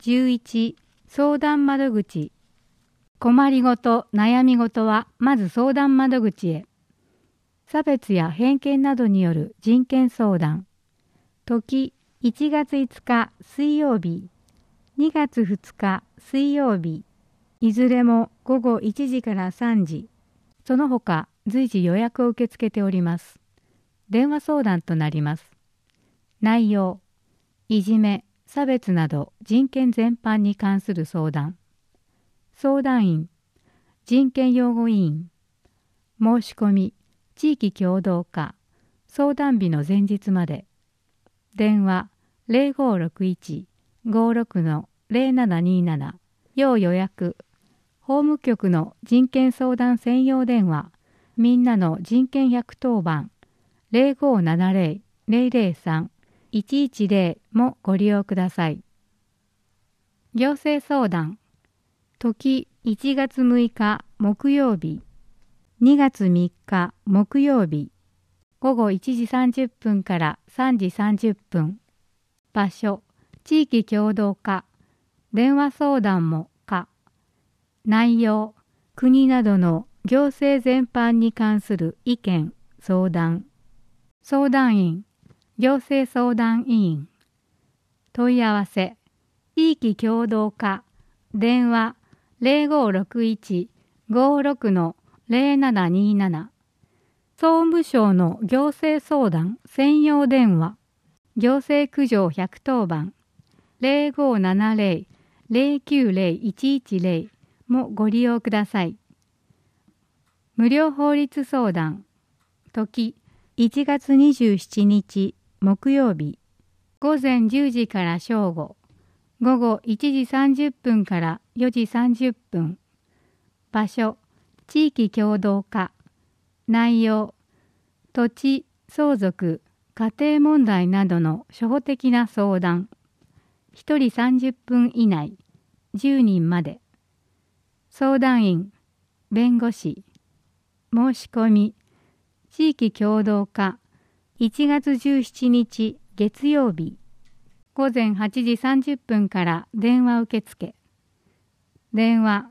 11相談窓口。困りごと、悩みごとはまず相談窓口へ。差別や偏見などによる人権相談。時1月5日水曜日、2月2日水曜日、いずれも午後1時から3時。その他随時予約を受け付けております。電話相談となります。内容、いじめ、差別など人権全般に関する相談。相談員、人権擁護委員。申し込み、地域共同課、相談日の前日まで。電話0561-56-0727、要予約。法務局の人権相談専用電話、みんなの人権110番、0570-003-110もご利用ください。行政相談。時1月6日木曜日、2月3日木曜日、午後1時30分から3時30分。場所、地域共同課、電話相談も課。内容、国などの行政全般に関する意見、相談。相談員、行政相談委員。問い合わせ、地域共同課、電話0561-56-0727。総務省の行政相談専用電話、行政苦情110番、0570-090-110もご利用ください。無料法律相談。時1月27日木曜日、午前10時から正午、午後1時30分から4時30分。場所、地域共同課。内容、土地、相続、家庭問題などの初歩的な相談。1人30分以内、10人まで。相談員、弁護士。申し込み、地域共同課。1月17日月曜日。午前8時30分から電話受付。電話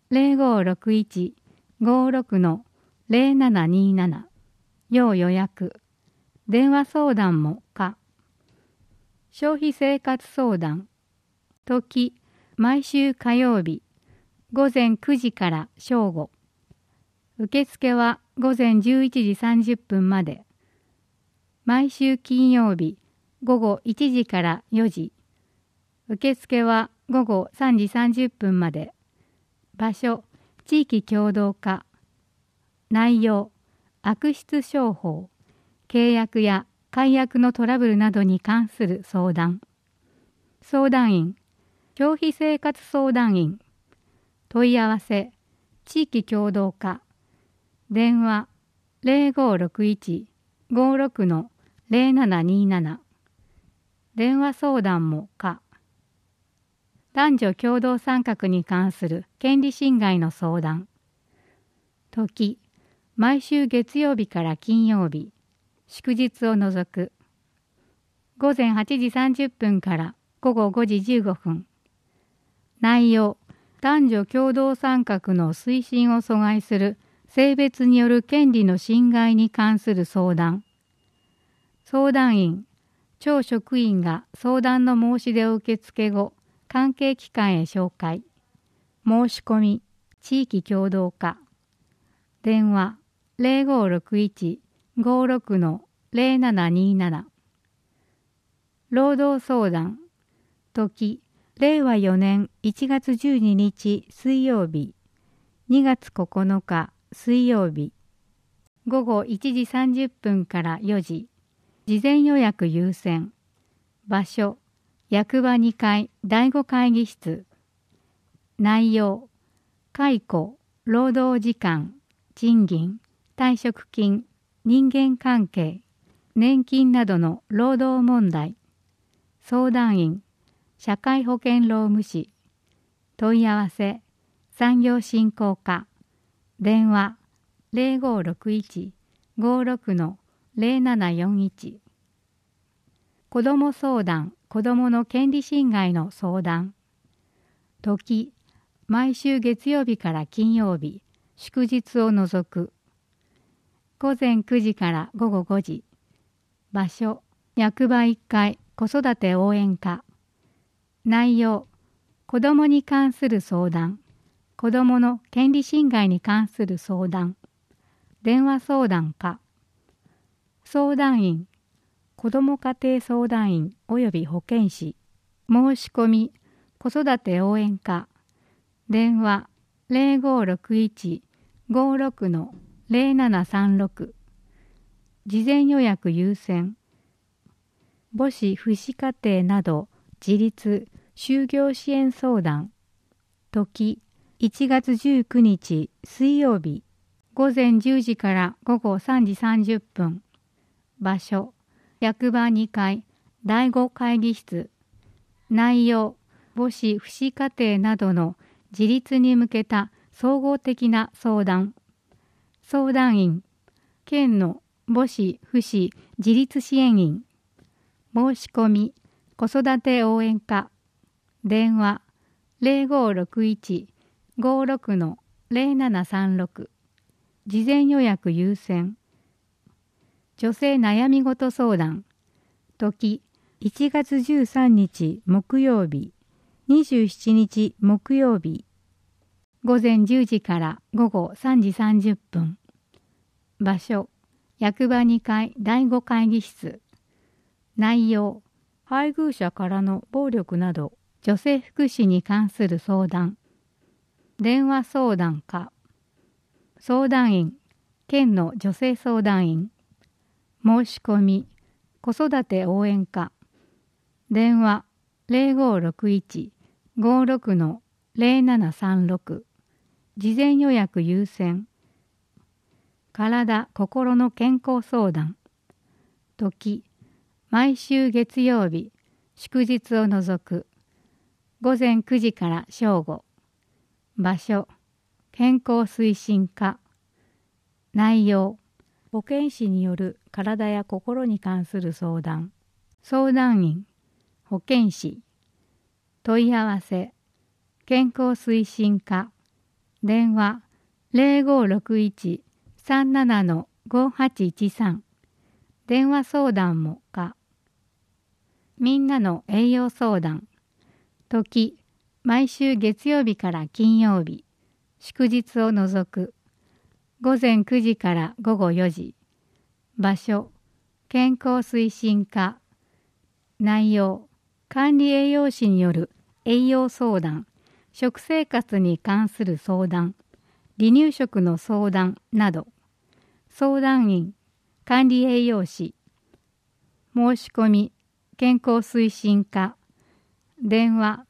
0561-56-0727。要予約。電話相談も可。消費生活相談。時、毎週火曜日。午前9時から正午。受付は午前11時30分まで。毎週金曜日。午後1時から4時。受付は午後3時30分まで。場所、地域共同課。内容、悪質商法、契約や解約のトラブルなどに関する相談。相談員、消費生活相談員。問い合わせ、地域共同課。電話0561-56-0727。電話相談も可。男女共同参画に関する権利侵害の相談。時、毎週月曜日から金曜日、祝日を除く。午前8時30分から午後5時15分。内容、男女共同参画の推進を阻害する性別による権利の侵害に関する相談。相談員、町職員が相談の申し出を受付後、関係機関へ紹介。申し込み、地域共同課。電話0561-56-0727。労働相談。時、令和4年1月12日水曜日、2月9日水曜日。午後1時30分から4時。事前予約優先。場所、役場2階第5会議室。内容、解雇、労働時間、賃金、退職金、人間関係、年金などの労働問題。相談員、社会保険労務士。問い合わせ、産業振興課。電話0561-56-0741。子ども相談、子どもの権利侵害の相談。 時、毎週月曜日から金曜日、祝日を除く。午前9時から午後5時。場所、役場1階子育て応援課。内容、子どもに関する相談、子どもの権利侵害に関する相談、電話相談課。相談員、子ども家庭相談員及び保健師。申し込み、子育て応援課。電話0561-56-0736。事前予約優先。母子父子家庭など自立就業支援相談。時、1月19日水曜日、午前10時から午後3時30分。場所、役場2階第5会議室。内容、母子父子家庭などの自立に向けた総合的な相談。相談員、県の母子父子自立支援員。申し込み、子育て応援課。電話0561-56-0736。事前予約優先。女性悩み事相談。時、1月13日木曜日、27日木曜日。午前10時から午後3時30分。場所、役場2階第5会議室。内容、配偶者からの暴力など女性福祉に関する相談。電話相談課。相談員、県の女性相談員。申し込み、子育て応援課。電話0561-56-0736。事前予約優先。体・心の健康相談。時、毎週月曜日、祝日を除く。午前9時から正午。場所、健康推進課。内容、保健師による体や心に関する相談。相談員、保健師。問い合わせ、健康推進課。電話0561-37-5813。電話相談も課。みんなの栄養相談。時、毎週月曜日から金曜日、祝日を除く。午前9時から午後4時。場所、健康推進課。内容、管理栄養士による栄養相談、食生活に関する相談、離乳食の相談など。相談員、管理栄養士。申し込み、健康推進課。電話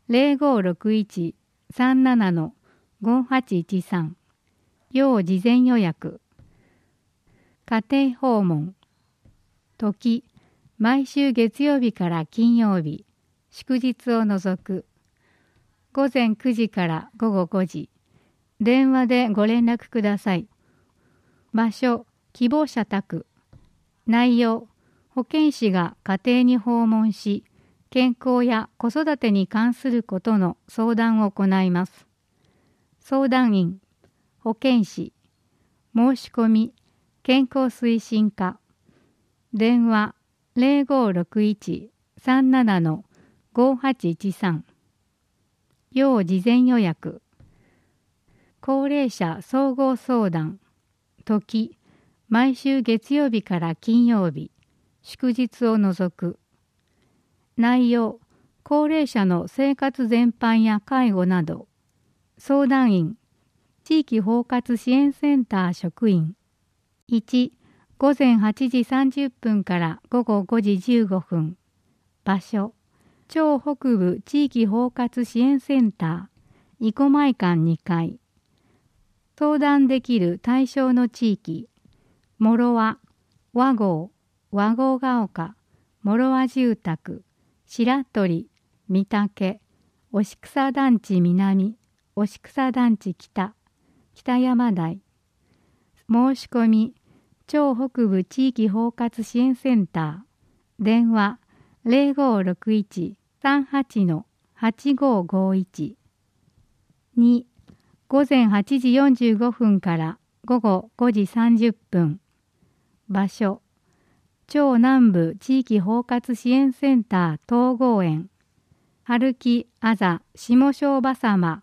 0561-37-5813。要事前予約。家庭訪問。時、毎週月曜日から金曜日、祝日を除く。午前9時から午後5時。電話でご連絡ください。場所、希望者宅。内容、保健師が家庭に訪問し、健康や子育てに関することの相談を行います。相談員、保健師。申し込み、健康推進課。電話0561-37-5813。要事前予約。高齢者総合相談。時、毎週月曜日から金曜日、祝日を除く。内容、高齢者の生活全般や介護など。相談員、地域包括支援センター職員。1、午前8時30分から午後5時15分。場所、超北部地域包括支援センター、生駒館2階。相談できる対象の地域、諸和、和合、和合が丘、諸和住宅、白鳥、御嶽、押草団地南、押草団地北、北山台。申し込み、超北部地域包括支援センター、電話0561-38-8551。 2、午前8時45分から午後5時30分。場所、超南部地域包括支援センター統合園、春木あざ下小場様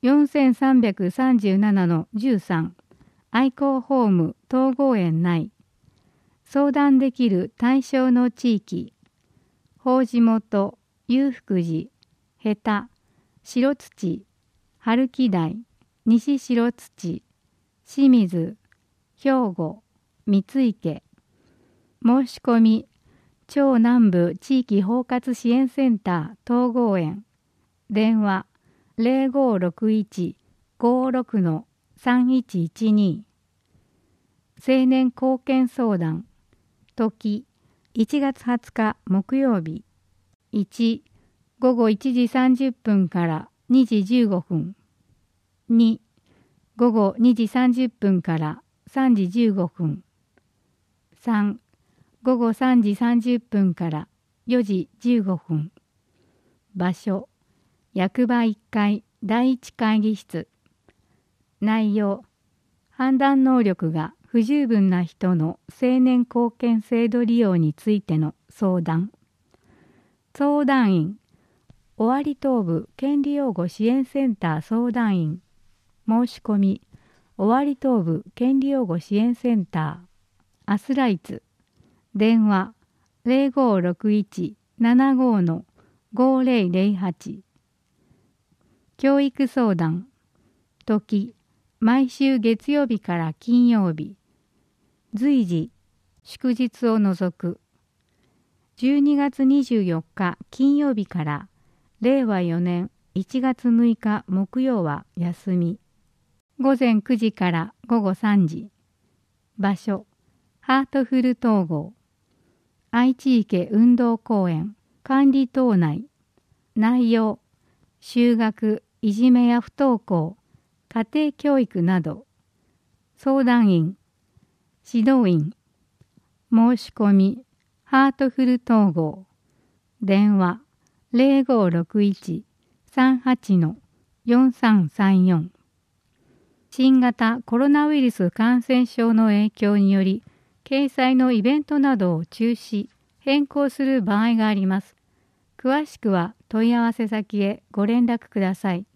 4337-13、愛好ホーム統合園内。相談できる対象の地域、法事元、裕福寺、下田、白土、春木台、西白土、清水、兵庫、三池。申し込み、超南部地域包括支援センター統合園。電話、0561-56-3112。青年貢献相談。時、1月20日木曜日。1、午後1時30分から2時15分。2、午後2時30分から3時15分。3、午後3時30分から4時15分。場所、役場1階第1会議室。内容、判断能力が不十分な人の青年貢献制度利用についての相談。相談員、尾張東部権利擁護支援センター相談員。申し込み、尾張東部権利擁護支援センター。アスライツ。電話、0561-75-5008。教育相談。時、毎週月曜日から金曜日。随時、祝日を除く。12月24日金曜日から令和4年1月6日木曜は休み。午前9時から午後3時。場所、ハートフル統合。愛知池運動公園管理棟内。内容、就学、いじめや不登校、家庭教育など。相談員、指導員。申し込み、ハートフル統合。電話、0561-38-4334。新型コロナウイルス感染症の影響により、掲載のイベントなどを中止、変更する場合があります。詳しくは問い合わせ先へご連絡ください。